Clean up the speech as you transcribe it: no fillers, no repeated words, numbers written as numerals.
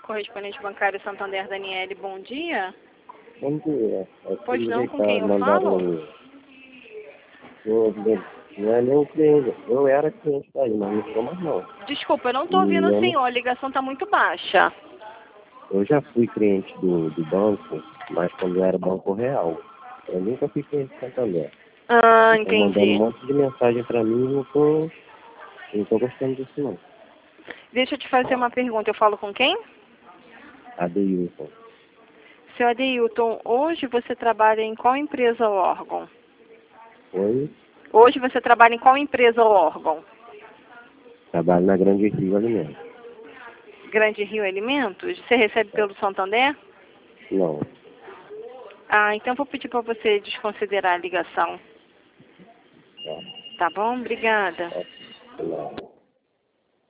Correspondente bancário Santander, Daniele, bom dia. Bom dia. Pois não, com quem eu falo? Não é nem o cliente. Eu era cliente daí, mas não sou mais não. Desculpa, eu não estou ouvindo o senhor, a ligação está muito baixa. Eu já fui cliente do banco, mas quando era Banco Real. Eu nunca fui cliente do Santander. Ah, Estão mandando um entendi. monte de mensagem pra mim e não tô gostando disso não. Deixa eu te fazer uma pergunta, eu falo com quem? Adeilton. Seu Adeilton, hoje você trabalha em qual empresa ou órgão? Oi? Hoje você trabalha em qual empresa ou órgão? Trabalho na Grande Rio Alimentos. Grande Rio Alimentos? Você recebe pelo Santander? Não. Ah, então vou pedir para você desconsiderar a ligação. Tá. Tá bom? Obrigada. Tá. Não.